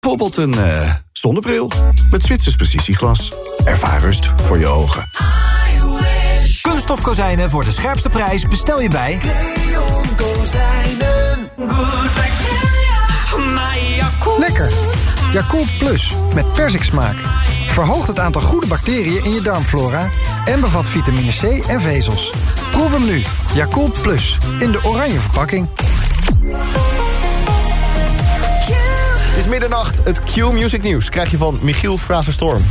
Bijvoorbeeld een zonnebril met Zwitsers precisieglas. Ervaar rust voor je ogen. Kunststof kozijnen voor de scherpste prijs bestel je bij Leon Kozijnen. Lekker. Yakult Plus met persiksmaak. Verhoogt het aantal goede bacteriën in je darmflora en bevat vitamine C en vezels. Proef hem nu. Yakult Plus in de oranje verpakking. Het is middernacht. Het Q-Music Nieuws krijg je van Michiel Fraser-Storm.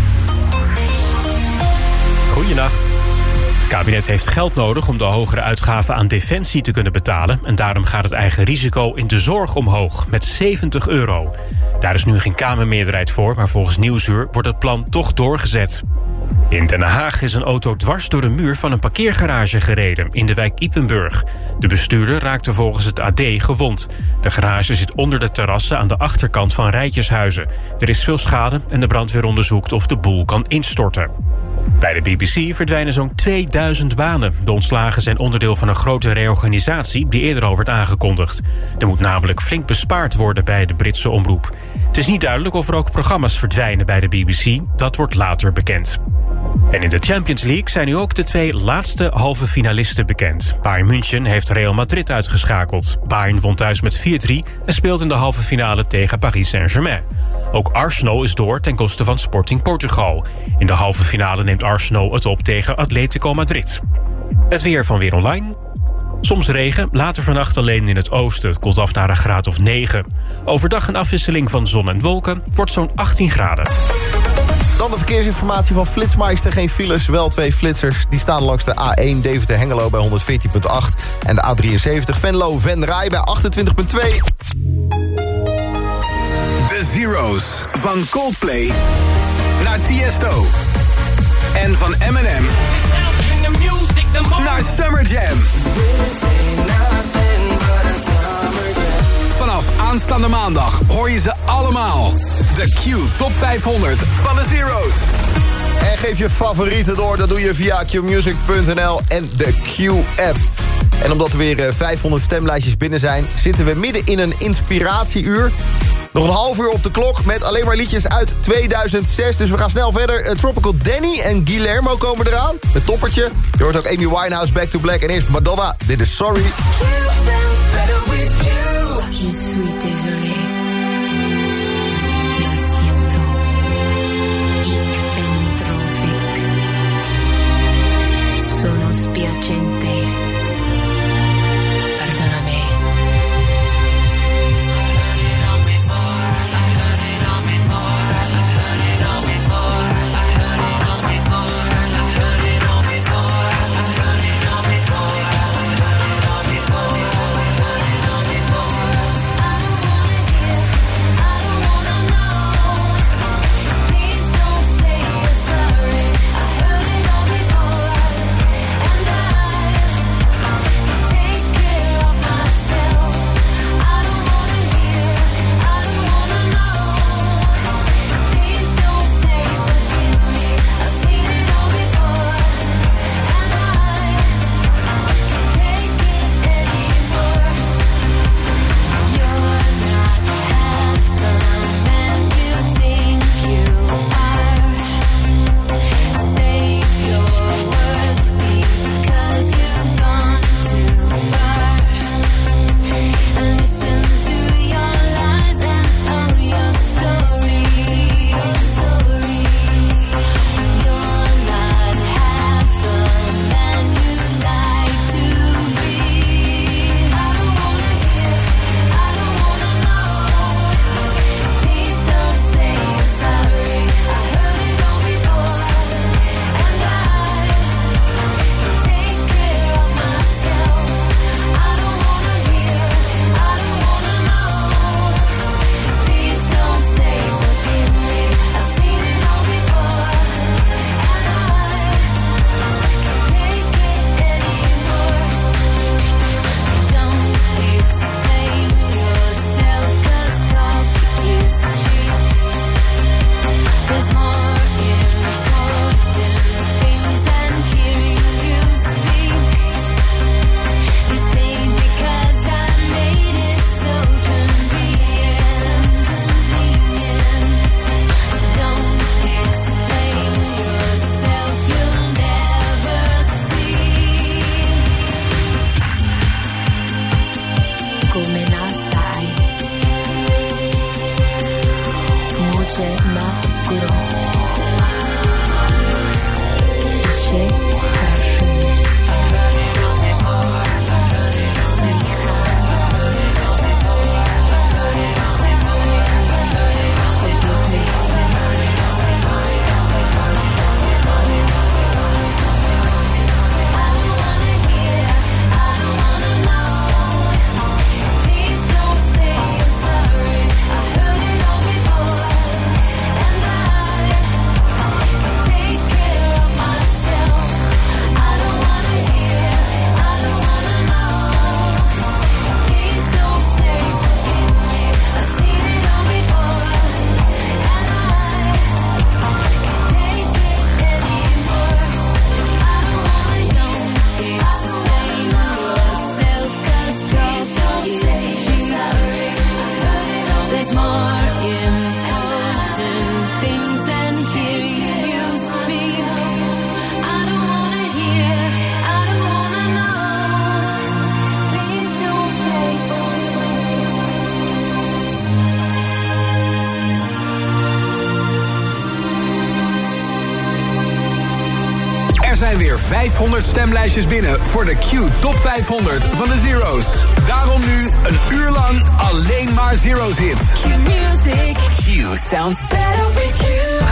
Goeienacht. Het kabinet heeft geld nodig om de hogere uitgaven aan defensie te kunnen betalen. En daarom gaat het eigen risico in de zorg omhoog met €70. Daar is nu geen Kamermeerderheid voor, maar volgens Nieuwsuur wordt het plan toch doorgezet. In Den Haag is een auto dwars door een muur van een parkeergarage gereden in de wijk Ypenburg. De bestuurder raakte volgens het AD gewond. De garage zit onder de terrassen aan de achterkant van rijtjeshuizen. Er is veel schade en de brandweer onderzoekt of de boel kan instorten. Bij de BBC verdwijnen zo'n 2000 banen. De ontslagen zijn onderdeel van een grote reorganisatie die eerder al werd aangekondigd. Er moet namelijk flink bespaard worden bij de Britse omroep. Het is niet duidelijk of er ook programma's verdwijnen bij de BBC. Dat wordt later bekend. En in de Champions League zijn nu ook de 2 laatste halve finalisten bekend. Bayern München heeft Real Madrid uitgeschakeld. Bayern won thuis met 4-3 en speelt in de halve finale tegen Paris Saint-Germain. Ook Arsenal is door ten koste van Sporting Portugal. In de halve finale neemt Arsenal het op tegen Atletico Madrid. Het weer van Weer Online. Soms regen, later vannacht alleen in het oosten. Het koelt af naar een graad of 9. Overdag een afwisseling van zon en wolken. Het wordt zo'n 18 graden. Dan de verkeersinformatie van Flitsmeister. Geen files, wel 2 flitsers. Die staan langs de A1 Deventer-Hengelo bij 114.8. En de A73 Venlo-Venray bij 28.2. De Zero's van Coldplay naar Tiesto. En van Eminem naar Summer Jam. Vanaf aanstaande maandag hoor je ze allemaal. De Q Top 500 van de Zero's. En geef je favorieten door, dat doe je via qmusic.nl en de Q-app. En omdat er weer 500 stemlijstjes binnen zijn, zitten we midden in een inspiratieuur. Nog een half uur op de klok met alleen maar liedjes uit 2006. Dus we gaan snel verder. Tropical Danny en Guillermo komen eraan. Het toppertje. Je hoort ook Amy Winehouse, Back to Black. En eerst Madonna, dit is Sorry. Je suis désolé. Lo siento. Ik ben droevig. Sono spiacente. Perdonami. I don't zijn weer 500 stemlijstjes binnen voor de Q Top 500 van de Zero's. Daarom nu een uur lang alleen maar Zero's hits. Q music. Q sounds better with you.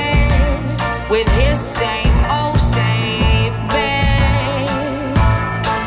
Same old same bed.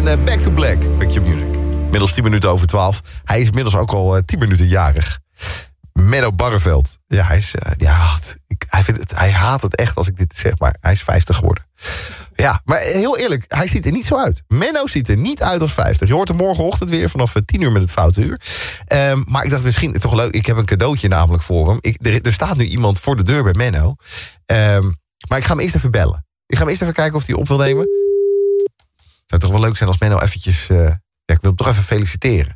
en Back to Black. Back to Music. Inmiddels 10 minuten over 12. Hij is inmiddels ook al 10 minuten jarig. Menno Barreveld. Ja, hij haat het echt als ik dit zeg, maar hij is 50 geworden. Ja, maar heel eerlijk, hij ziet er niet zo uit. Menno ziet er niet uit als 50. Je hoort hem morgenochtend weer vanaf 10 uur met het Foute Uur. Maar ik dacht misschien toch leuk, ik heb een cadeautje namelijk voor hem. Er staat nu iemand voor de deur bij Menno. Maar ik ga hem eerst even bellen. Ik ga hem eerst even kijken of hij op wil nemen. Het zou toch wel leuk zijn als Menno eventjes... ik wil hem toch even feliciteren.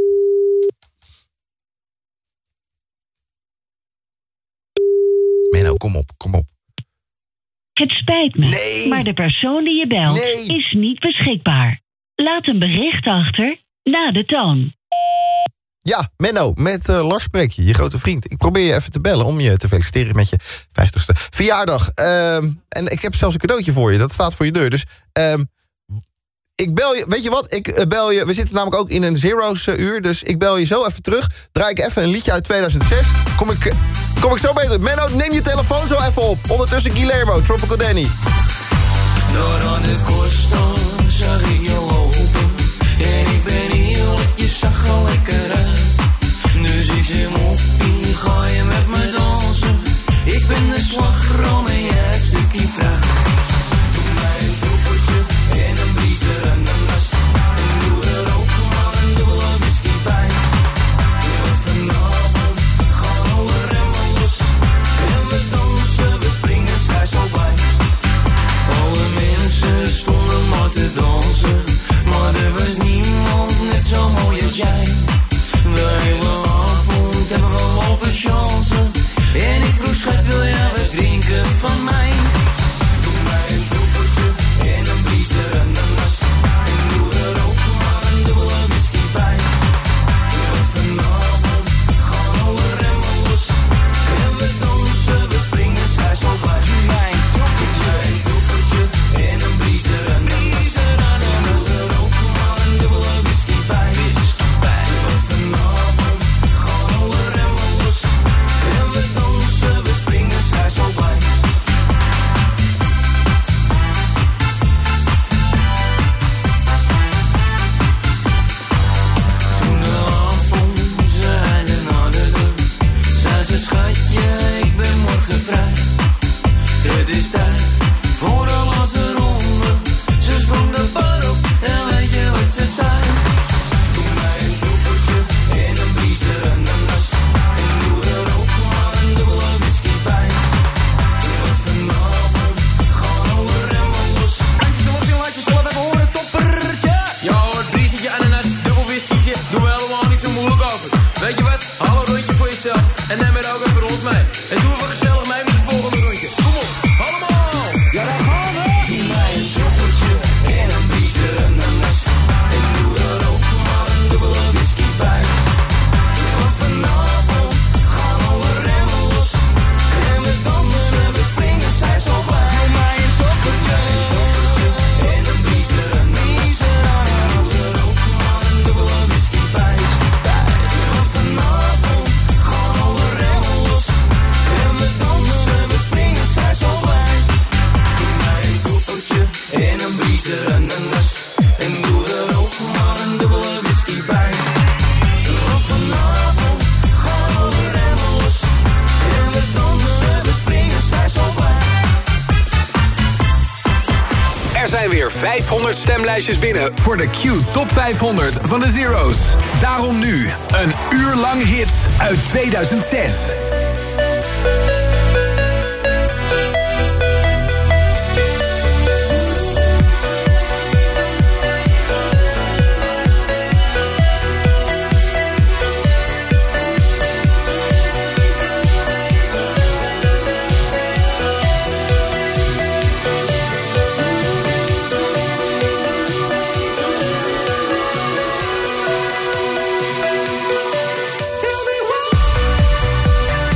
Menno, kom op. Het spijt me, maar de persoon die je belt is niet beschikbaar. Laat een bericht achter na de toon. Ja, Menno, met Lars spreek je grote vriend. Ik probeer je even te bellen om je te feliciteren met je 50ste verjaardag. En ik heb zelfs een cadeautje voor je, dat staat voor je deur. Dus ik bel je, weet je wat, ik bel je... We zitten namelijk ook in een Zero's uur, dus ik bel je zo even terug. Draai ik even een liedje uit 2006. Kom ik zo bij terug. Menno, neem je telefoon zo even op. Ondertussen Guillermo, Tropical Danny. Door aan de Costa zag ik je lopen. En ik ben heel, je zag er lekker uit. Dus ik zeg moppie, ga je met me dansen? Ik ben de slagroom en jij het stukje fruit. Doe mij een doepeltje en een bliezer en een nas. En doe er ook maar een dubbele whisky bij. En vanavond gaan alle remmen los. En we dansen, we springen, zij zo bij. Alle mensen stonden maar te dansen. Maar er was niemand net zo mooi als jij. De hele avond hebben we lopen chansen. En ik vroeg schat, wil jij wat drinken van mij? Doe mij een doepeltje en een bliezer en een nas. En doe er ook maar een dubbele whisky bij. En vanavond gaan alle remmen los. En we dansen, we springen, zij zo bij. Mijn doepeltje en een bliezer en een nas. En doe er ook maar een dubbele whisky bij. En vanavond gaan alle remmen los. En we dansen, we springen, zij zo bij. Toen de avond ze einde naderde, zei ze schatje, ik ben morgen vrij. Het is tijd voor de laatste ronde. Ze sprong de bar op en weet je wat ze zei? Doe mij een doepeltje en een bliezer en een nas. En doe er ook maar een dubbele whisky bij. En vanavond gaan alle remmen los. Handjes, de laat je zelf even horen, toppertje. Ja hoor, briesetje, ananas, dubbel whiskytje. Doe er helemaal niet zo moeilijk over. Weet je wat? Hou een rondje voor jezelf. En neem er ook even rond mee. En doe even gezellig mee met het volgende rondje. Kom op, allemaal! Ja, daar gaan we! Doe mij een doppeltje en een bliezer en een nas. En doe er ook maar een dubbele whisky bij. Want vanavond gaan alle remmen los. En we dansen en we springen, zij zo blij. Doe mij een doppeltje en een bliezer en een nas. En doe er ook maar een dubbele whisky bij. Want vanavond gaan alle remmen los. En we dansen en we springen, zij zo blij. Doe mij een doppeltje en een bliezer en een nas. En doe er ook maar een dubbele whisky bij. Want vanavond gaan alle remmen los. En we dansen en we springen, zij zo blij. Er zijn weer 500 stemlijstjes binnen voor de Q Top 500 van de Zero's. Daarom nu een uur lang hits uit 2006. Tell me why.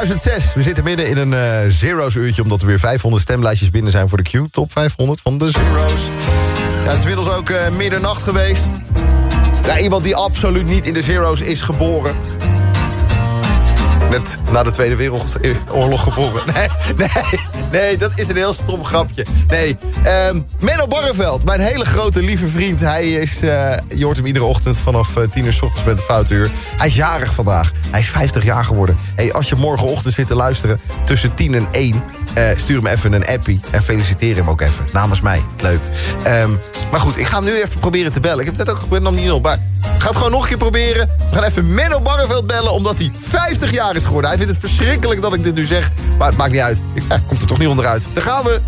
2006. We zitten midden in een Zero's uurtje... omdat er weer 500 stemlijstjes binnen zijn voor de Q. Top 500 van de Zero's. Ja, het is inmiddels ook middernacht geweest. Ja, iemand die absoluut niet in de Zero's is geboren. Net na de Tweede Wereldoorlog geboren. Nee, dat is een heel stom grapje. Nee, Menno Barreveld, mijn hele grote lieve vriend. Hij is, je hoort hem iedere ochtend vanaf 10 uur 's ochtends met de Foute Uur. Hij is jarig vandaag. Hij is 50 jaar geworden. Hey, als je morgenochtend zit te luisteren tussen 10 en 1... stuur hem even een appie en feliciteer hem ook even. Namens mij. Leuk. Maar goed, ik ga hem nu even proberen te bellen. Ik heb net ook geprobeerd, nam niet op. Maar ik ga het gewoon nog een keer proberen. We gaan even Menno Barreveld bellen, omdat hij 50 jaar is geworden. Hij vindt het verschrikkelijk dat ik dit nu zeg. Maar het maakt niet uit. Komt er toch niet onderuit. Daar gaan we.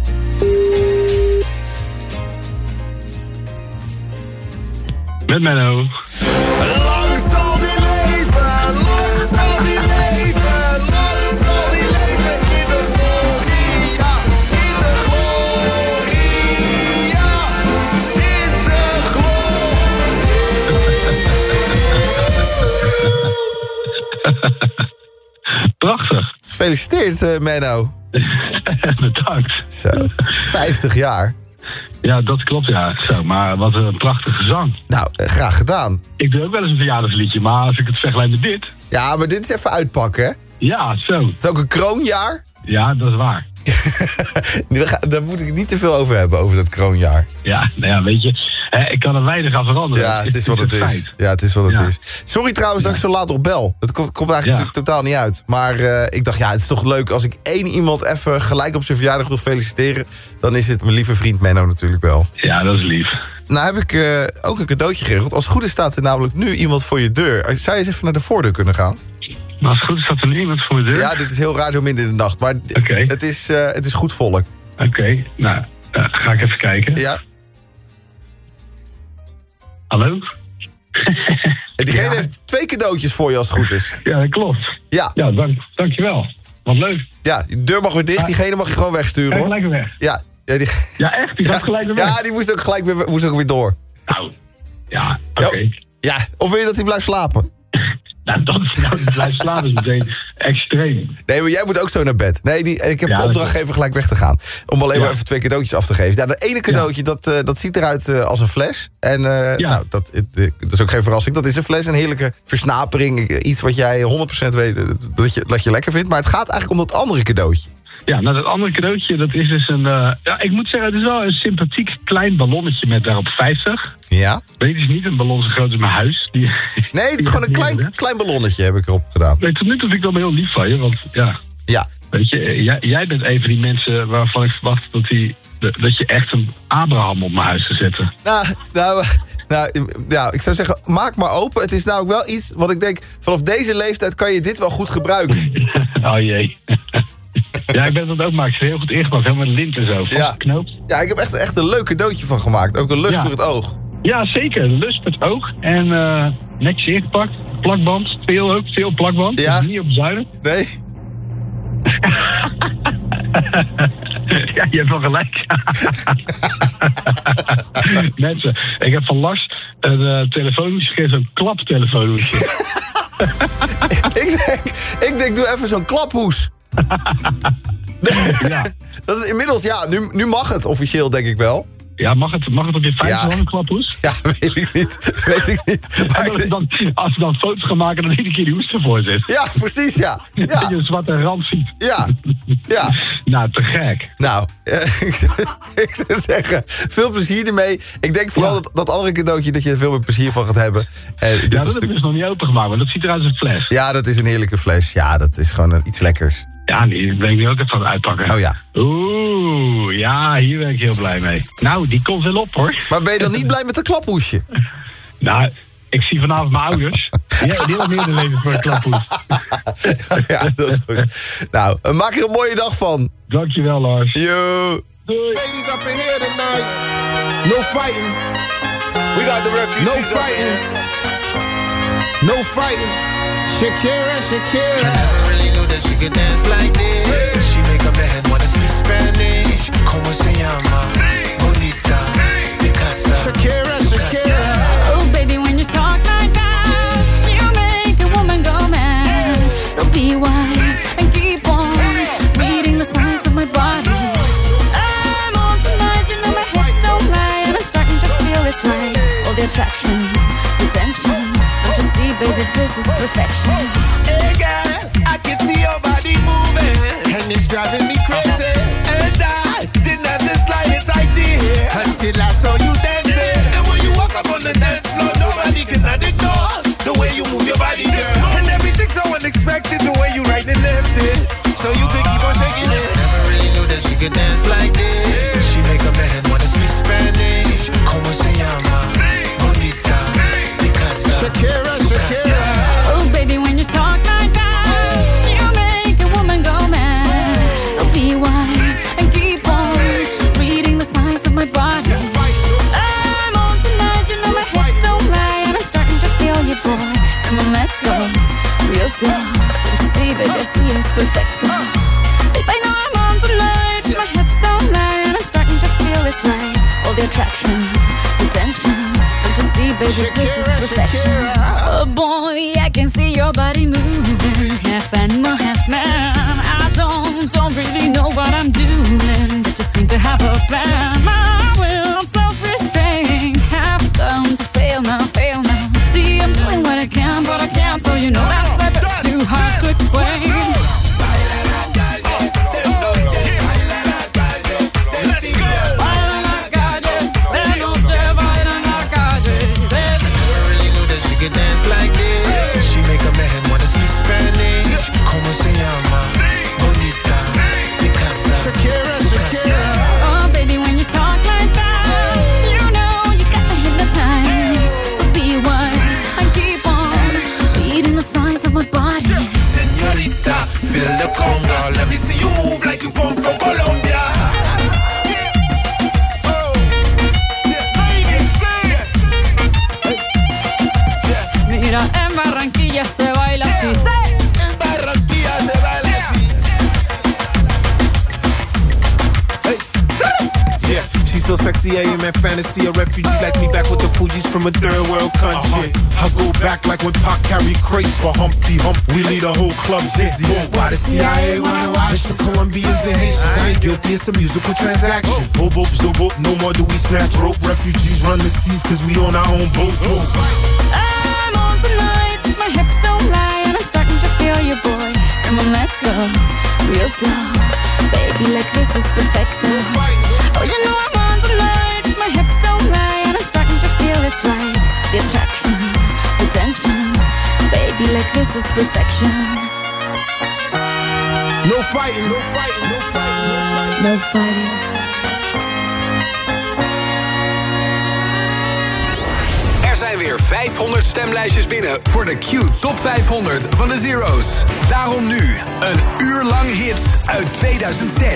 Met Menno. Lang zal die leven, lang zal die leven, lang zal die leven in de gloria, in de gloria, in de gloria. Prachtig. Gefeliciteerd, Menno. Bedankt. Zo, 50 jaar. Ja, dat klopt, ja. Zo, maar wat een prachtige zang. Nou, graag gedaan. Ik doe ook wel eens een verjaardagsliedje, maar als ik het vergelijk met dit... Ja, maar dit is even uitpakken, hè? Ja, zo. Het is ook een kroonjaar. Ja, dat is waar. Daar moet ik het niet te veel over hebben, over dat kroonjaar. Ja, nou ja, weet je, ik kan er weinig aan veranderen. Ja, het is wat het is. Ja, het is wat het is. Sorry trouwens dat ik zo laat op bel. Dat komt eigenlijk totaal niet uit. Maar ik dacht, ja, het is toch leuk als ik één iemand even gelijk op zijn verjaardag wil feliciteren. Dan is het mijn lieve vriend Menno natuurlijk wel. Ja, dat is lief. Nou heb ik ook een cadeautje geregeld. Als het goed is staat er namelijk nu iemand voor je deur. Zou je eens even naar de voordeur kunnen gaan? Maar als het goed is staat er nu iemand voor mijn deur? Ja, dit is heel Radio Minder in de Nacht. Maar het is goed volk. Oké, nou, ga ik even kijken. Ja. Hallo? En diegene heeft 2 cadeautjes voor je als het goed is. Ja, dat klopt. Ja, dankjewel. Wat leuk. Ja, de deur mag weer dicht. Diegene mag je gewoon wegsturen, hoor. Gelijk weer weg. Ja, echt? Die gaat gelijk weer weg? Ja, die moest ook weer door. Nou, ja, oké. Ja, of wil je dat hij blijft slapen? Nou, blijft slapen is meteen extreem. Nee, maar jij moet ook zo naar bed. Nee, ik heb de opdrachtgever gelijk weg te gaan. Om alleen maar even 2 cadeautjes af te geven. Ja, dat ene cadeautje, dat ziet eruit als een fles. En nou, dat is ook geen verrassing. Dat is een fles, een heerlijke versnapering. Iets wat jij 100% weet dat je lekker vindt. Maar het gaat eigenlijk om dat andere cadeautje. Ja, nou dat andere cadeautje, dat is dus een... ik moet zeggen, het is wel een sympathiek klein ballonnetje met daarop 50. Ja? Weet je, het is niet een ballon zo groot als mijn huis. Nee, het is gewoon een klein ballonnetje heb ik erop gedaan. Nee, tot nu toe vind ik dat heel lief van je, want ja. Weet je, jij bent een van die mensen waarvan ik verwacht dat je echt een Abraham op mijn huis zou zetten. Nou, ik zou zeggen, maak maar open. Het is nou ook wel iets wat ik denk, vanaf deze leeftijd kan je dit wel goed gebruiken. Oh jee. Ja, ik ben dat ook gemaakt. Het is heel goed ingepakt. Helemaal met lint en zo. Vastgeknoopt. Ja, ik heb echt een leuk cadeautje van gemaakt. Ook een lust voor het oog. Ja, zeker. Lust voor het oog. En netjes ingepakt. Plakband. Veel plakband. Ja. Dus niet op zuiden. Nee. Ja, je hebt wel gelijk. Mensen, ik heb van Lars een telefoonhoesje gegeven. Een klaptelefoonhoesje. ik denk, doe even zo'n klaphoes. Ja. Dat is inmiddels, nu mag het officieel, denk ik wel. Ja, mag het op je 50 een klaphoes? Ja, weet ik niet. Maar als ze dan foto's gaan maken, dan iedere keer die hoes ervoor zit. Ja, precies, ja. Dat je een zwarte rand ziet. Ja. Nou, te gek. Nou, ik zou zeggen, veel plezier ermee. Ik denk vooral dat andere cadeautje, dat je er veel meer plezier van gaat hebben. Dat heb ik dus nog niet opengemaakt, maar dat ziet eruit als een fles. Ja, dat is een heerlijke fles. Ja, dat is gewoon iets lekkers. Ja, die ben ik nu ook even aan het uitpakken. Oh ja. Oeh, ja, hier ben ik heel blij mee. Nou, die komt wel op, hoor. Maar ben je dan niet blij met de klaphoesje? Nou, ik zie vanavond mijn ouders. Die hebben meer de leven voor een klaphoes. Ja, dat is goed. Nou, maak er een mooie dag van. Dankjewel, Lars. Yo. Doei. Ladies up in here tonight. No fighting. We got the refugees. No fighting. No fighting. Shakira. That she could dance like this. She make a man wanna speak Spanish. Como se llama? Bonita. Picasa. Shakira. Oh, baby, when you talk like that, you make a woman go mad. So be wise and keep it's right. All the attraction, the tension. Don't you see, baby, this is perfection. Hey girl, I can see your body moving, and it's driving me crazy. And I didn't have the slightest idea until I saw you dancing. And when you walk up on the dance floor, nobody can ignore the way you move your body, girl. And everything's so unexpected, the way you right and left it, so you could keep on shaking it. Never really knew that she could dance like this. She make a man wanna speak Spanish. Como se llama? Bonita. Shakira, Shakira. Oh, baby, when you talk like that, you make a woman go mad. So be wise and keep on reading the signs of my body. I'm on tonight, you know my hips don't lie, and I'm starting to feel you, boy. Come on, let's go real slow. Don't you see, baby, I see it's perfect. Babe, I know I'm on tonight, my hips don't lie, and I'm starting to feel it's right. All the attraction, the tension. Don't you see, baby, Shakira, this is perfection. Shakira. Oh boy, I can see your body moving, half animal, half man. I don't really know what I'm doing, but just seem to have a plan. My will, self-restraint, have come to fail now, fail now. See, I'm doing what I can, but I can't, so you know that's a bit too hard to explain. Dance like this. She make a man wanna speak Spanish. Como se llama? Bonita. Shakira, Shakira. Oh, baby, when you talk like that, you know you got me hypnotized. So be wise and keep on reading the signs of my body. Señorita, feel the conga. Let me see you move like you come from Colombia. Mira, en Barranquilla se baila así. En Barranquilla se baila así. Yeah, she's so sexy, I am in fantasy. A refugee like me back with the Fugees from a third world country. I go back like when Pac carried crates for Humpty Hump. We lead a whole club dizzy. Why the CIA wanna watch the Colombians and Haitians? I ain't guilty, it's a musical transaction. Boop, boop, zoop, boop, no more do we snatch rope. Refugees run the seas cause we on our own boat. I'm on tonight, my hips don't lie, and I'm starting to feel you, boy. Come on, let's go real slow. Baby, like this is perfect. Oh, you know I'm on tonight, my hips don't lie, and I'm starting to feel it's right. The attraction, the tension. Baby, like this is perfection. No fighting, no fighting, no fighting, no fighting. Er zijn weer 500 stemlijstjes binnen voor de Q Top 500 van de Zero's. Daarom nu een uur lang hits uit 2006.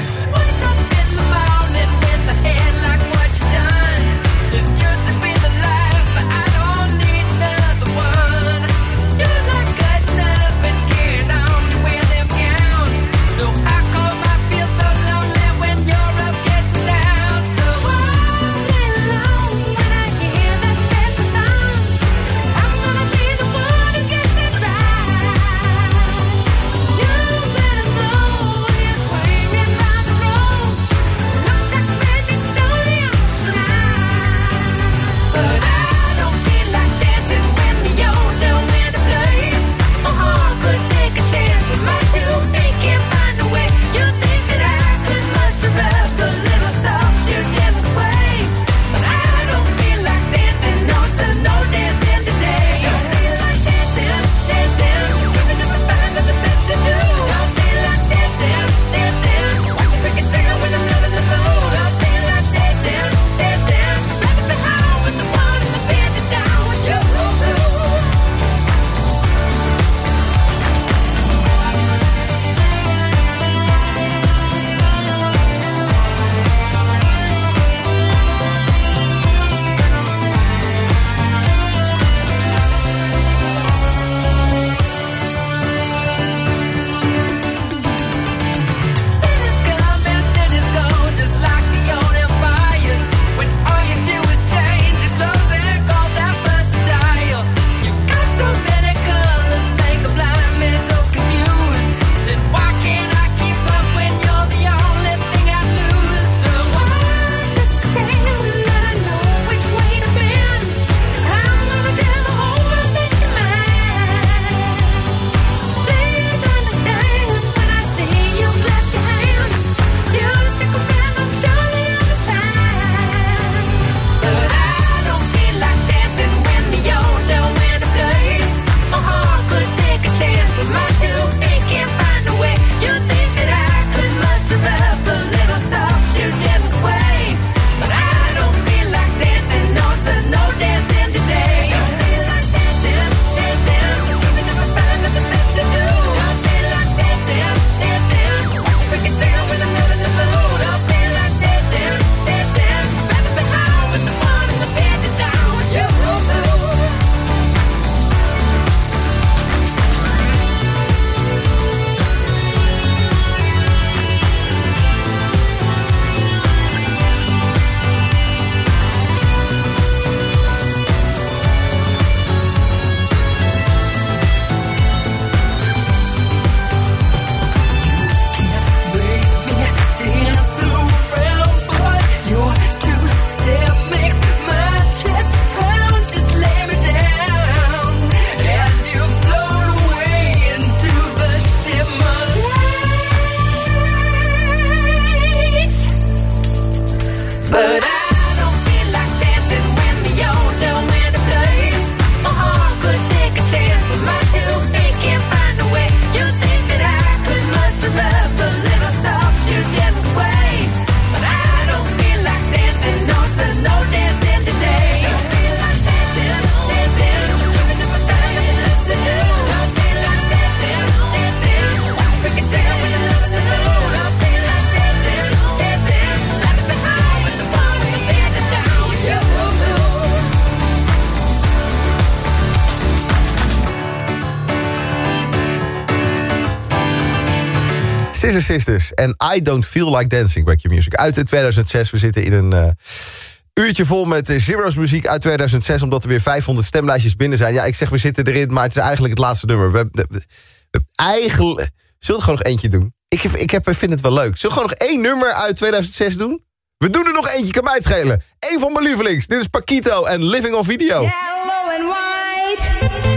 Scissor Sisters en I Don't Feel Like Dancing bij Q-Music. Uit 2006, we zitten in een uurtje vol met Zero's muziek uit 2006... omdat er weer 500 stemlijstjes binnen zijn. Ja, ik zeg we zitten erin, maar het is eigenlijk het laatste nummer. We eigenlijk... Zullen we gewoon nog eentje doen? Ik vind het wel leuk. Zullen we gewoon nog 1 nummer uit 2006 doen? We doen er nog eentje, kan mij het schelen. Eén van mijn lievelings. Dit is Paquito en Living on Video. Yellow and white.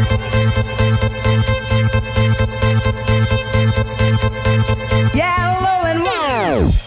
Yellow and white.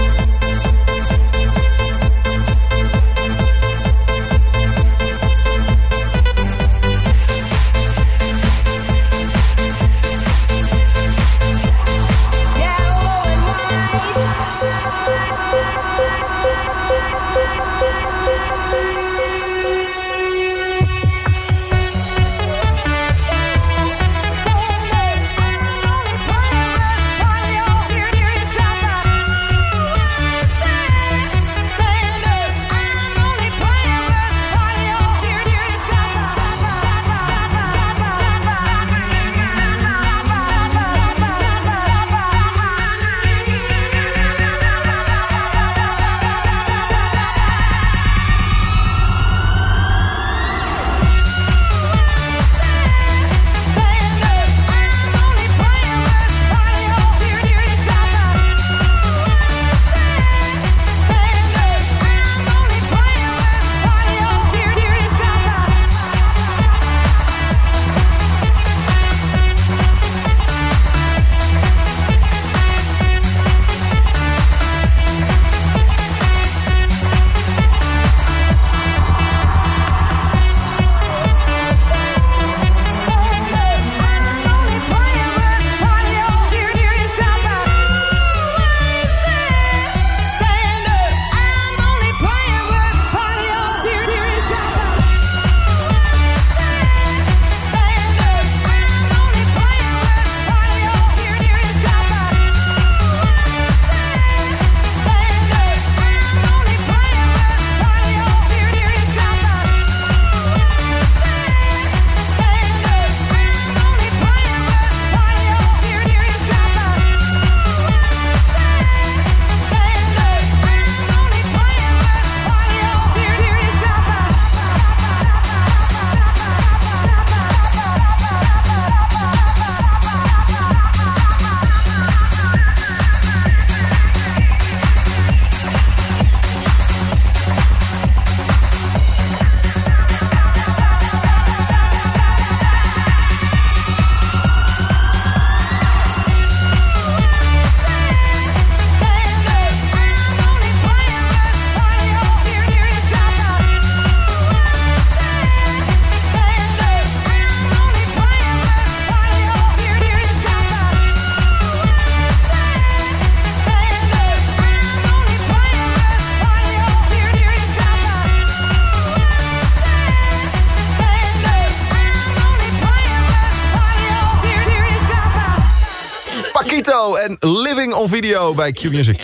En Living on Video bij Q-Music.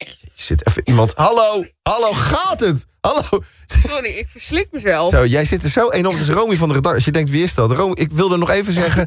Zit even iemand... Hallo, gaat het? Hallo. Sorry, ik verslik mezelf. Zo, jij zit er zo enorm. Het is Romy van de redactie. Als je denkt, wie is dat? Romy, ik wilde nog even zeggen...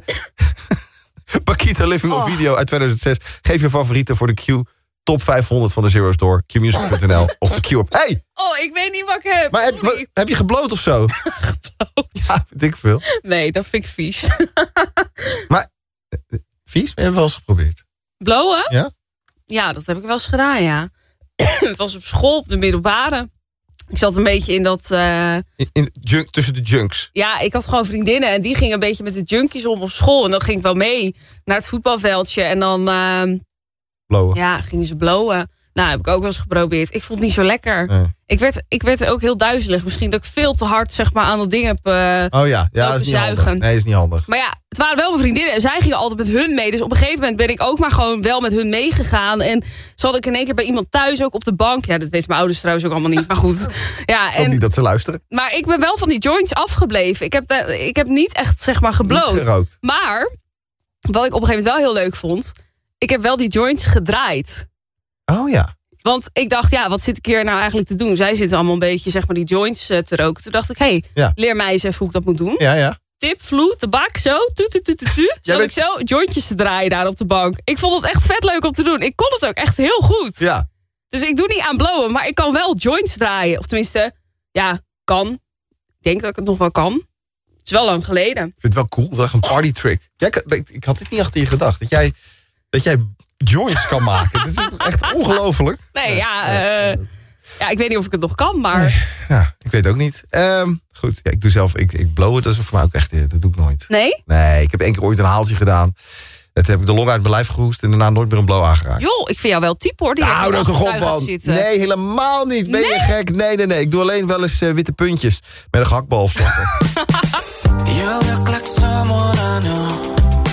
Paquito Living on Video uit 2006. Geef je favorieten voor de Q Top 500 van de Zero's door. Qmusic.nl of de Q-app. Hey! Oh, ik weet niet wat ik heb. Maar heb je gebloot of zo? Gebloot? Ja, weet ik veel. Nee, dat vind ik vies. Maar, vies? Heb je wel eens geprobeerd? Blowen? Ja? Ja, dat heb ik wel eens gedaan, ja. Het was op school, op de middelbare. Ik zat een beetje in dat... tussen de junks? Ja, ik had gewoon vriendinnen en die gingen een beetje met de junkies om op school. En dan ging ik wel mee naar het voetbalveldje en dan... blowen? Ja, gingen ze blowen. Nou, heb ik ook wel eens geprobeerd. Ik vond het niet zo lekker. Nee. Ik werd ook heel duizelig. Misschien dat ik veel te hard zeg maar, aan dat ding heb oh ja, dat is niet handig. Nee, dat is niet handig. Maar ja, het waren wel mijn vriendinnen en zij gingen altijd met hun mee. Dus op een gegeven moment ben ik ook maar gewoon wel met hun meegegaan. En zat ik in één keer bij iemand thuis ook op de bank. Ja, dat weten mijn ouders trouwens ook allemaal niet. Maar goed. Ja, en, ook niet dat ze luisteren. Maar ik ben wel van die joints afgebleven. Ik heb niet echt zeg maar gebloot. Niet gerookt. Maar, wat ik op een gegeven moment wel heel leuk vond. Ik heb wel die joints gedraaid. Oh ja. Want ik dacht, ja, wat zit ik hier nou eigenlijk te doen? Zij zitten allemaal een beetje, zeg maar, die joints te roken. Toen dacht ik, leer mij eens even hoe ik dat moet doen. Ja, ja. tip, vloed, tabak, zo. Zat ik zo jointjes te draaien daar op de bank. Ik vond het echt vet leuk om te doen. Ik kon het ook echt heel goed. Ja. Dus ik doe niet aan blowen, maar ik kan wel joints draaien. Of tenminste, ja, kan. Ik denk dat ik het nog wel kan. Het is wel lang geleden. Ik vind het wel cool, wel een party trick. Ja, ik had dit niet achter je gedacht. Dat jij joints kan maken. Het is echt ongelooflijk. Nee, ja, ik weet niet of ik het nog kan, maar... Nee, ja, ik weet ook niet. Goed, ja, ik doe zelf, ik blowen, dat is voor mij ook echt, dat doe ik nooit. Nee? Nee, ik heb 1 keer ooit een haaltje gedaan. Dat heb ik de long uit mijn lijf gehoest en daarna nooit meer een blow aangeraakt. Joh, ik vind jou wel type hoor, die nou, dat toch op, man. Zitten. Nee, helemaal niet. Ben je gek? Nee. Ik doe alleen wel eens witte puntjes met een gehaktbal of zo. You look like someone I know.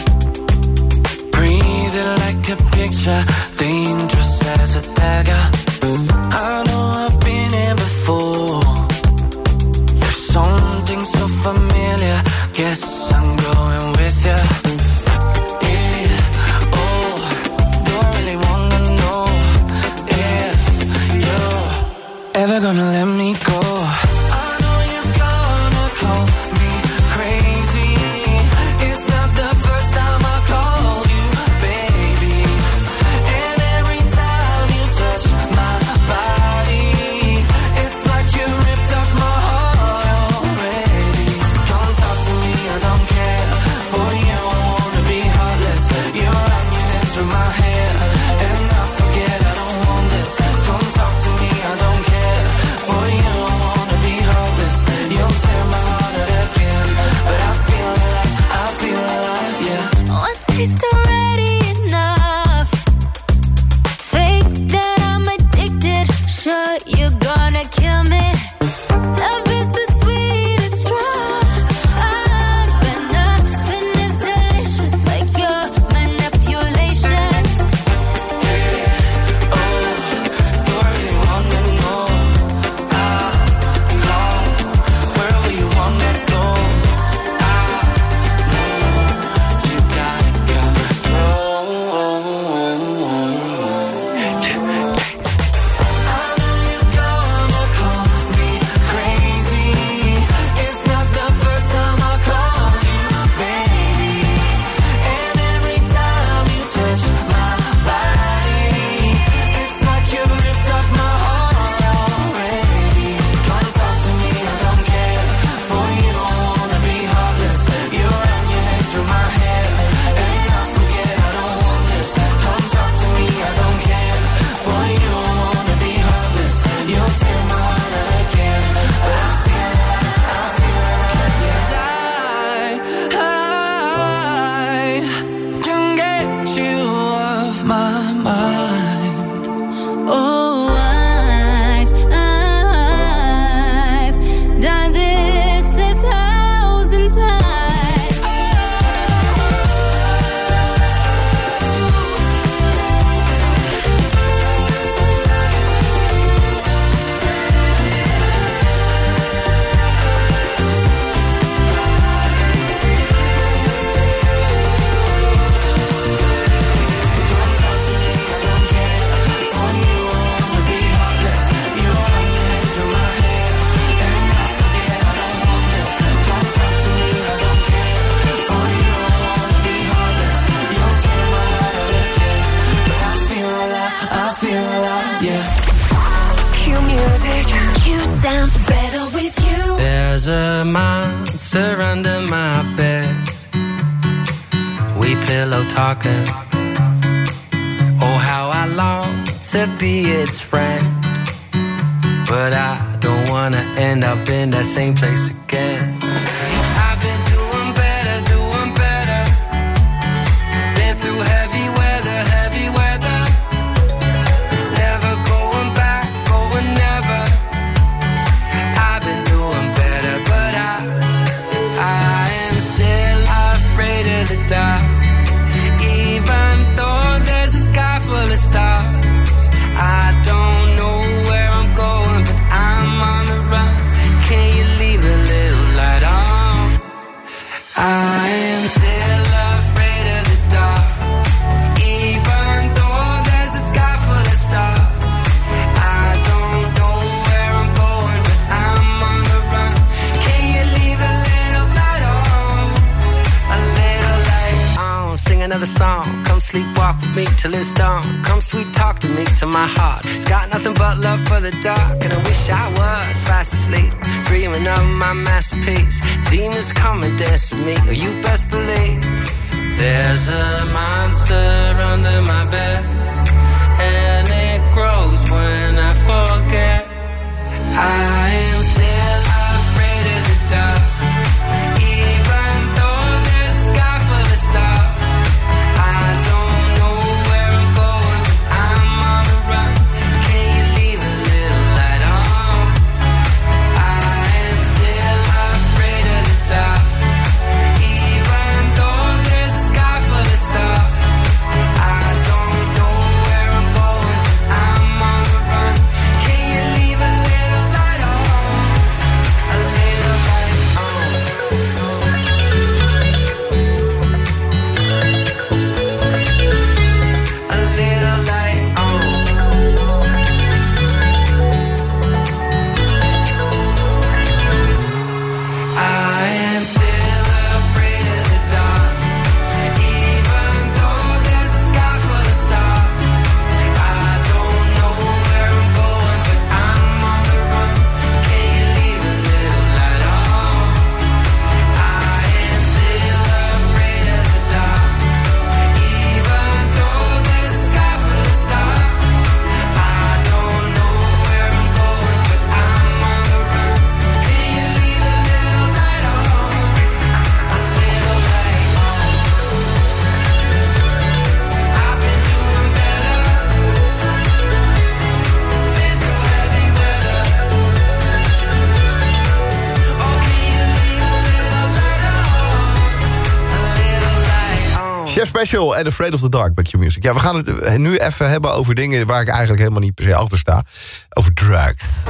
Breathing like a picture, dangerous as a dagger. I know I've been here before. There's something so familiar. Guess I'm going with you. Yeah, oh, don't really wanna know if you're ever gonna let me go. I know you're gonna call me crazy. It's not the first time I called you, baby. And every time you touch my body, it's like you ripped up my heart already. Come talk to me, I don't care. For you, I wanna be heartless. You run your hands through my hair, and I forget I don't want this. Come talk to me, I don't care. For you, I wanna be heartless. You'll tear my heart out again, but I feel alive, yeah. One taste already enough. Think that I'm addicted. Sure, you're gonna kill me. Love is the sweetest drug, but nothing is delicious like your manipulation. Oh, don't really wanna know. I call, where will you wanna go? I know you got There's a monster under my bed. We pillow talking. Oh, how I long to be its friend. But I don't wanna end up in that same place again. I've been doing better, doing better. Been through heavy weather, heavy weather. Never going back, going never. I've been doing better, but I am still afraid of the dark. Even though there's a sky full of stars, I don't know where I'm going, but I'm on the run. Can you leave a little light on? another song. Come sleepwalk with me till it's dawn. Come sweet talk to me till my heart. It's got nothing but love for the dark. And I wish I was fast asleep, dreaming of my masterpiece. Demons come and dance with me, or you best believe. There's a monster under my bed, and it grows when I forget. I am still afraid of the dark. Even though there's a sky full of stars, I don't know where I'm going, but I'm on the run. Can you leave a little light on? I am still afraid of the dark. Even though there's a sky full of stars, I don't know where I'm going, but I'm on the run. Can you leave a little light on? A little light on. A little light on. I am still afraid of the dark. Even though there's a sky full of stars, I don't know where I'm going, but I'm on the run. Can you leave a little light on? I am still afraid of the dark. Even though there's a sky full of stars, I don't know where I'm going, but I'm on the run. Can you leave a little light on? A little light on. I've been doing better. Been through heavy weather. Oh, can you leave a little light on? A little light on. Chef Special en Afraid of the Dark bij Q-Music. Ja, we gaan het nu even hebben over dingen waar ik eigenlijk helemaal niet per se achter sta. Over drugs.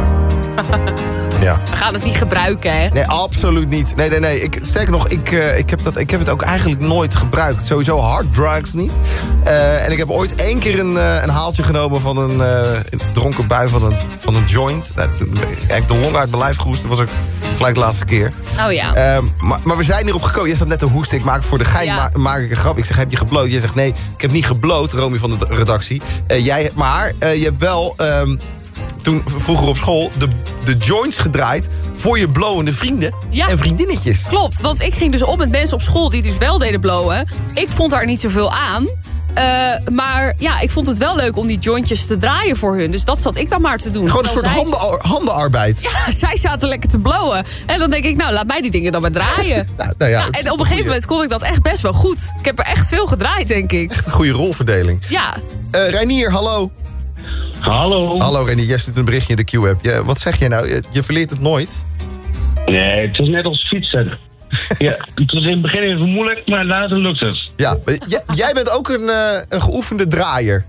Ja. We gaan het niet gebruiken, hè? Nee, absoluut niet. Nee. Sterker nog, ik heb het ook eigenlijk nooit gebruikt. Sowieso hard drugs niet. En ik heb ooit 1 keer een haaltje genomen van een dronken bui van een joint. Toen ben ik eigenlijk de long uit mijn lijf gehoest. Dat was ook gelijk de laatste keer. Oh ja. Maar we zijn hierop gekomen. Jij staat net te hoesten. Ik maak voor de gein maak ik een grap. Ik zeg, heb je gebloot? Jij zegt, nee, ik heb niet gebloot, Romy van de redactie. Je hebt wel... toen vroeger op school de joints gedraaid voor je blowende vrienden en vriendinnetjes. Klopt, want ik ging dus op met mensen op school die dus wel deden blowen. Ik vond daar niet zoveel aan. Maar ja, ik vond het wel leuk om die jointjes te draaien voor hun. Dus dat zat ik dan maar te doen. Gewoon een soort handenarbeid. Ja, zij zaten lekker te blowen. En dan denk ik, nou, laat mij die dingen dan maar draaien. En op een gegeven moment kon ik dat echt best wel goed. Ik heb er echt veel gedraaid, denk ik. Echt een goede rolverdeling. Ja. Reinier, hallo. Hallo. Hallo Reinier, jij stuurt een berichtje in de Q-app. Wat zeg jij nou? Je verleert het nooit? Nee, het is net als fietsen. Ja, het was in het begin even moeilijk, maar later lukt het. Ja, jij bent ook een geoefende draaier.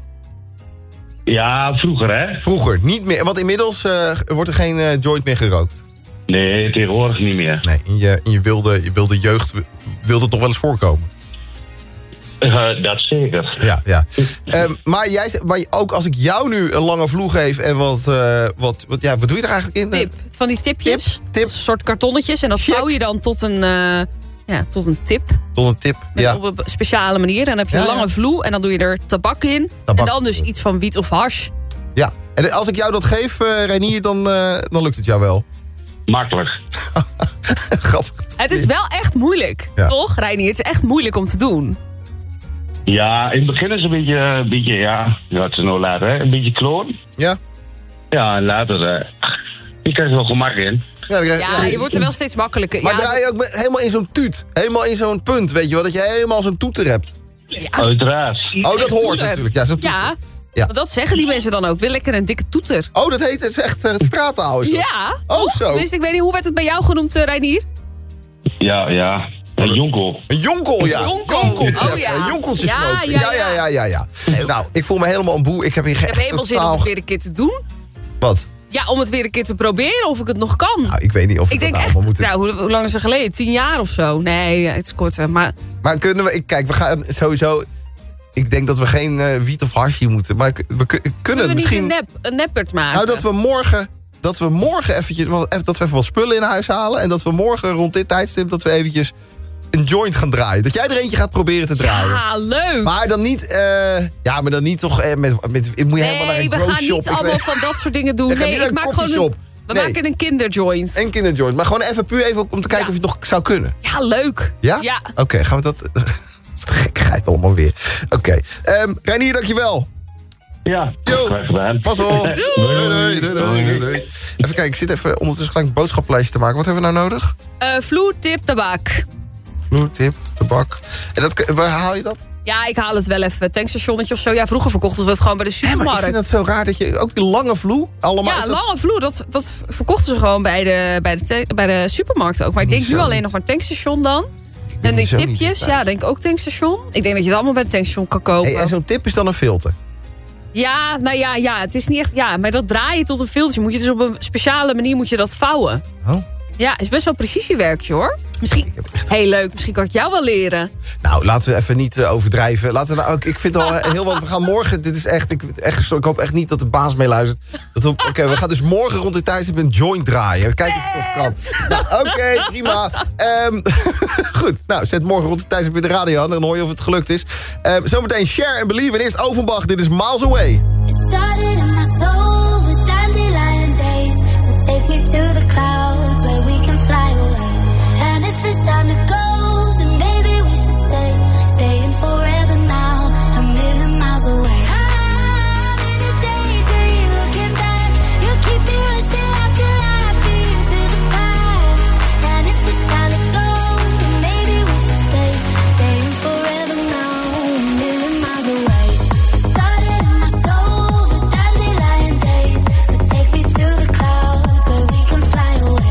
Ja, vroeger hè? Vroeger, niet meer. Want inmiddels wordt er geen joint meer gerookt. Nee, tegenwoordig niet meer. Nee, in je wilde jeugd wilde het nog wel eens voorkomen. Dat zeker. Ja. Maar ook als ik jou nu een lange vloeg geef en wat doe je er eigenlijk in? Tip, van die tipjes. Tip. Een soort kartonnetjes en dat vouw je dan tot een tip. Tot een tip, Op een speciale manier. En dan heb je een lange vloe en dan doe je er tabak in. En dan dus iets van wiet of hash. Ja, en als ik jou dat geef, Reinier, dan lukt het jou wel. Makkelijk. Grappig. Het is wel echt moeilijk, toch, Reinier? Het is echt moeilijk om te doen. Ja, in het begin is het een beetje wat ze nou laten, hè? Een beetje kloon. Ja. Ja, en later, je krijgt er wel gemak in. Ja, je wordt er wel steeds makkelijker. Maar draai je ook helemaal in zo'n tuut. Helemaal in zo'n punt, weet je wel. Dat je helemaal zo'n toeter hebt. Ja. Uiteraard. Oh, dat hoort natuurlijk. Ja, zo'n toeter. Ja, dat zeggen die mensen dan ook. Wil lekker een dikke toeter. Oh, dat heet het echt het straattaal. Is dat? Ja. Oh, zo. Tenminste, ik weet niet, hoe werd het bij jou genoemd, Reinier? Ja. Een jonkel. Een jonkel, ja. Jonkeltje. Oh, ja. Een jonkeltje smoken. Ja. Nou, ik voel me helemaal een boe. Ik heb helemaal zin om het weer een keer te doen. Wat? Ja, om het weer een keer te proberen of ik het nog kan. Nou, ik weet niet of ik dat denk allemaal moet. Hoe lang is het geleden? 10 jaar of zo? Nee, het is korter. Maar kunnen we... Kijk, we gaan sowieso... Ik denk dat we geen wiet of hash moeten. Maar we kunnen misschien... niet een neppert maken? Nou, dat we morgen eventjes... Dat we even wat spullen in huis halen. En dat we morgen rond dit tijdstip... Dat we eventjes een joint gaan draaien. Dat jij er eentje gaat proberen te draaien. Ja, leuk. Maar dan niet, maar dan niet toch moet je helemaal naar een we gaan niet allemaal van dat soort dingen doen. Nee, ik maak gewoon we maken een kinderjoint. Een kinderjoint. Maar gewoon even om te kijken of je het nog zou kunnen. Ja, leuk. Ja? Ja. Oké, gaan we dat... Gekkigheid allemaal weer. Oké. Reinier, dankjewel. Ja, graag gedaan. Pas op. Doei. Even kijken, ik zit even ondertussen gelijk een boodschappenlijstje te maken. Wat hebben we nou nodig? Vloertip tabak. Vloertip, tabak. En waar haal je dat? Ja, ik haal het wel even. Tankstationnetje of zo. Ja, vroeger verkochten we het gewoon bij de supermarkt. Maar ik vind het zo raar dat je... Ook die lange vloe allemaal... Ja, lange vloe. Dat verkochten ze gewoon bij de supermarkt ook. Maar ik denk nu alleen nog maar tankstation dan. En die tipjes, ja, denk ik ook tankstation. Ik denk dat je het allemaal bij het tankstation kan kopen. Hey, en zo'n tip is dan een filter? Ja, nou ja, het is niet echt... Ja, maar dat draai je tot een filtertje. Moet je dus op een speciale manier moet je dat vouwen. Oh. Ja, het is best wel precisiewerkje, hoor. Misschien, heel leuk, misschien kan ik het jou wel leren. Nou, laten we even niet overdrijven. Laten we nou ook, ik vind al heel wat. We gaan morgen, dit is echt, ik hoop echt niet dat de baas meeluistert. Oké, we gaan dus morgen rond de tijd een joint draaien. Kijk of het toch kan. Nou, oké, prima. Goed, nou, zet morgen rond de tijd weer de radio aan. Dan hoor je of het gelukt is. Zometeen Share and Believe. En eerst Overbach, dit is Miles Away. It started in my soul with dandelion days. So take me to the clouds where we can fly away. And if it's time to go, then maybe we should stay. Staying forever now, a million miles away. I'm in a daydream looking back. You keep me rushing like a light beam to the past. And if it's time to go, then maybe we should stay. Staying forever now, a million miles away. It started in my soul with dandelion days. So take me to the clouds where we can fly away.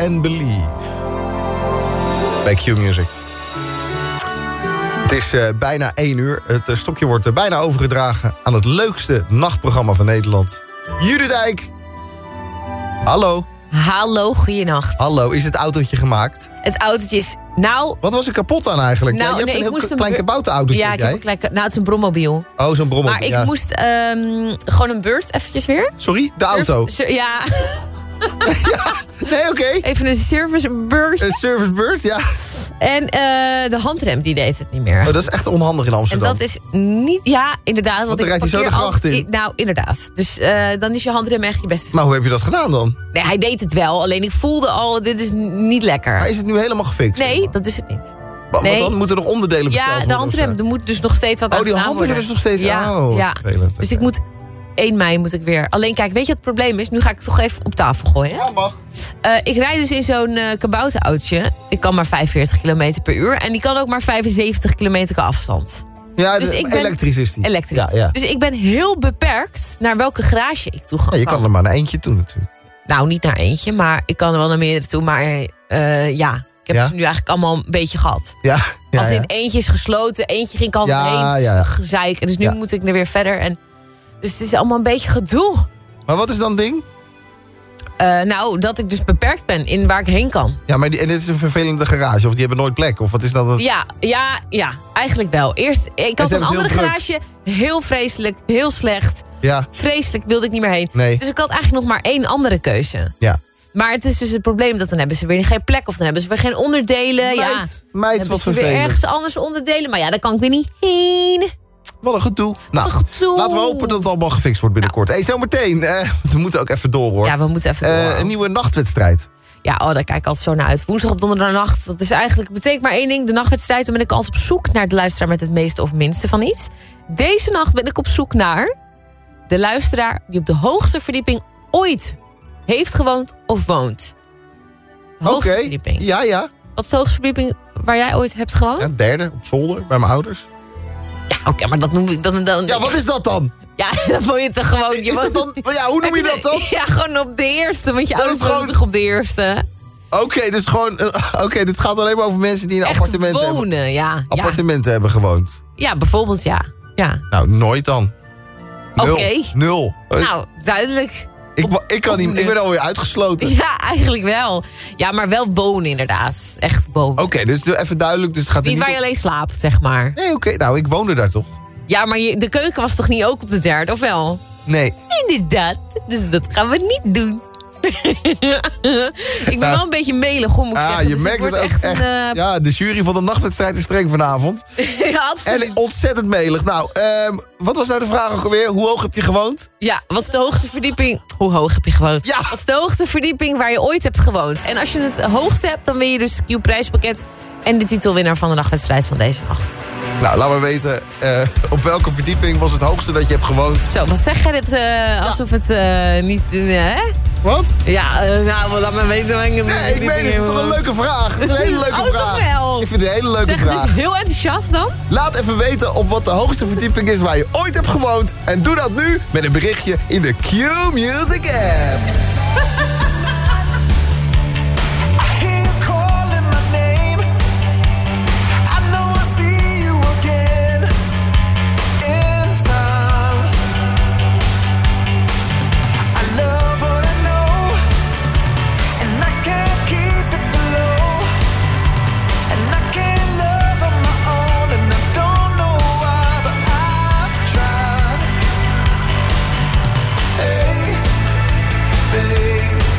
and Believe. Bij Q-Music. Het is bijna 1 uur. Het stokje wordt bijna overgedragen aan het leukste nachtprogramma van Nederland. Judith Eyck. Hallo. Hallo, goeienacht. Hallo, is het autootje gemaakt? Het autootje is... Nou... Wat was er kapot aan eigenlijk? Nou, je hebt nee, een heel klein kabouterautootje. Ja, ik heb een klein... Nou, het is een brommobiel. Oh, zo'n brommobiel. Maar ik moest gewoon een beurt eventjes weer. Sorry? De auto? Ja. Ja, nee, oké. Even een servicebeurt. Een servicebeurt, ja. En de handrem, die deed het niet meer. Oh, dat is echt onhandig in Amsterdam. En dat is niet... Ja, inderdaad. Want dan rijdt hij zo de gracht in. Nou, inderdaad. Dus dan is je handrem echt je beste. Maar hoe heb je dat gedaan dan? Nee, hij deed het wel. Alleen ik voelde al, dit is niet lekker. Maar is het nu helemaal gefixt? Nee, dat is het niet. Want dan moeten er nog onderdelen besteld worden? Ja, de handrem, er moet dus nog steeds wat aan gedaan worden. Oh, die handrem is nog steeds... Ja, oh, ja. vervelend. Dus ik moet... 1 mei moet ik weer. Alleen kijk, weet je wat het probleem is? Nu ga ik het toch even op tafel gooien. Ja, mag. Ik rijd dus in zo'n kabouterautootje. Ik kan maar 45 km per uur. En die kan ook maar 75 kilometer afstand. Ja, dus elektrisch is die. Elektrisch. Ja. Dus ik ben heel beperkt naar welke garage ik toe ga. Ja, je kan er maar naar eentje toe natuurlijk. Nou, niet naar eentje, maar ik kan er wel naar meerdere toe. Maar ja, ik heb ze nu eigenlijk allemaal een beetje gehad. Ja. Als in eentje is gesloten, eentje ging ik altijd heen. Gezeik. En dus nu moet ik er weer verder. En dus het is allemaal een beetje gedoe. Maar wat is dan het ding? Nou, dat ik dus beperkt ben in waar ik heen kan. Ja, maar en dit is een vervelende garage. Of die hebben nooit plek. Of wat is dat? Ja, eigenlijk wel. Eerst, ik had een andere garage. Heel vreselijk, heel slecht. Ja. Vreselijk, wilde ik niet meer heen. Nee. Dus ik had eigenlijk nog maar 1 andere keuze. Ja. Maar het is dus het probleem dat dan hebben ze weer geen plek. Of dan hebben ze weer geen onderdelen. Meid, wat vervelend. Weer ergens anders onderdelen. Maar ja, daar kan ik weer niet heen. Wat een gedoe. Nou, laten we hopen dat het allemaal gefixt wordt binnenkort. Hé, zometeen. We moeten ook even door, hoor. Ja, we moeten even door. Een nieuwe nachtwedstrijd. Ja, daar kijk ik altijd zo naar uit. Woensdag op donderdagnacht. Dat is eigenlijk, betekent maar 1 ding. De nachtwedstrijd. Dan ben ik altijd op zoek naar de luisteraar met het meeste of minste van iets. Deze nacht ben ik op zoek naar de luisteraar die op de hoogste verdieping ooit heeft gewoond of woont. Hoogste verdieping. Ja. Wat is de hoogste verdieping waar jij ooit hebt gewoond? Ja, 3e, op zolder, bij mijn ouders. Ja, oké, maar dat noem ik dan... Ja, wat is dat dan? Ja, dan woon je toch gewoon... Hoe noem je dat dan? Ja, gewoon op de eerste, want je ouders wonen toch op de eerste. Oké, dus gewoon... Oké, dit gaat alleen maar over mensen die in appartementen wonen, ja. Appartementen hebben gewoond. Ja, bijvoorbeeld, ja. Nou, nooit dan. Oké. 0. Nou, duidelijk. Ik kan niet, ik ben alweer uitgesloten. Ja, eigenlijk wel. Ja, maar wel wonen inderdaad. Echt wonen. Oké, dus even duidelijk. Dus het gaat niet waar je alleen slaapt, zeg maar. Nee, oké. Nou, ik woonde daar toch. Ja, maar de keuken was toch niet ook op de 3e, of wel? Nee. Inderdaad. Dus dat gaan we niet doen. Ik ben wel een beetje melig, hoe moet ik zeggen. Je dus merkt het ook echt. Ja, de jury van de nachtwedstrijd is streng vanavond. Ja, absoluut. En ontzettend melig. Nou, wat was nou de vraag ook alweer? Hoe hoog heb je gewoond? Ja, wat is de hoogste verdieping? Hoe hoog heb je gewoond? Ja. Wat is de hoogste verdieping waar je ooit hebt gewoond? En als je het hoogste hebt, dan win je dus het Q-prijspakket en de titelwinnaar van de nachtwedstrijd van deze nacht. Nou, laat maar weten, op welke verdieping was het hoogste dat je hebt gewoond? Zo, wat zeg jij dit alsof het niet... hè? Wat? Ja, nou, laat maar weten. Nee, ik weet het. Het is toch een leuke vraag. Het is een hele leuke vraag. Toch wel? Ik vind het een hele leuke vraag. Zeg het dus heel enthousiast dan. Laat even weten op wat de hoogste verdieping is waar je ooit hebt gewoond. En doe dat nu met een berichtje in de Q-Music app. Hey, babe.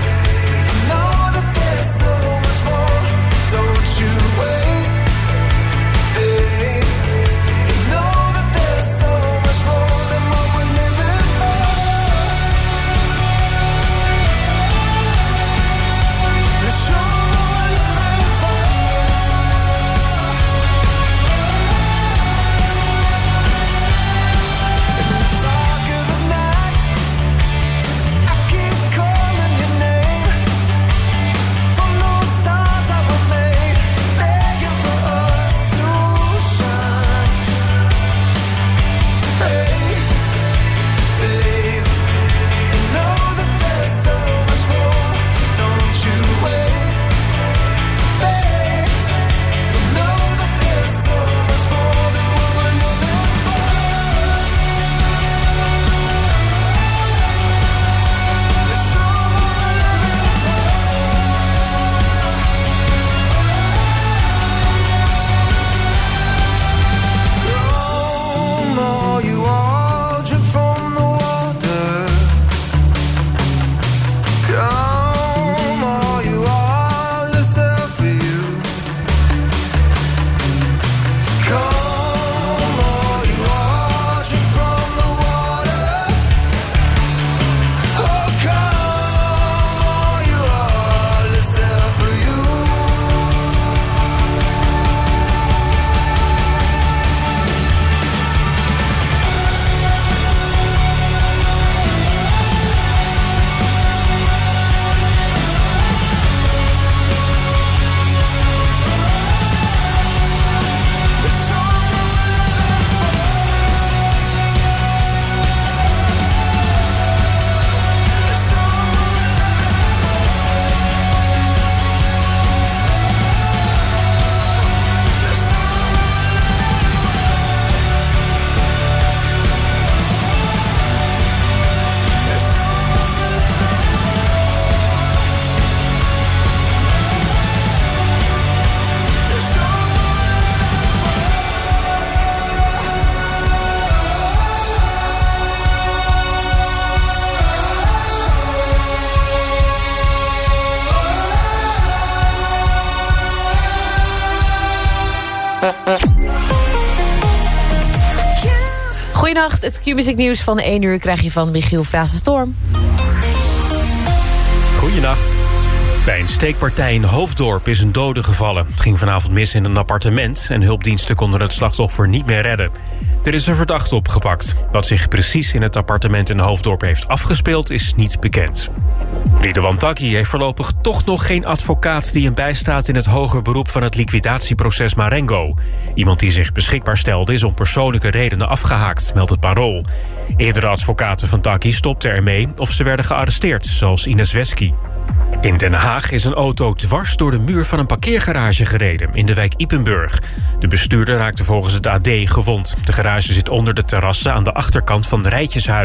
Goedenacht, het Q-music nieuws van 1 uur krijg je van Michiel Frazenstorm. Goedenacht. Bij een steekpartij in Hoofddorp is een dode gevallen. Het ging vanavond mis in een appartement en hulpdiensten konden het slachtoffer niet meer redden. Er is een verdachte opgepakt. Wat zich precies in het appartement in Hoofddorp heeft afgespeeld is niet bekend. Ridwan Taghi heeft voorlopig toch nog geen advocaat die hem bijstaat in het hoger beroep van het liquidatieproces Marengo. Iemand die zich beschikbaar stelde is om persoonlijke redenen afgehaakt, meldt het Parool. Eerdere advocaten van Taghi stopten ermee of ze werden gearresteerd, zoals Ines Wesky. In Den Haag is een auto dwars door de muur van een parkeergarage gereden in de wijk Ypenburg. De bestuurder raakte volgens het AD gewond. De garage zit onder de terrassen aan de achterkant van de Rijtjeshuis.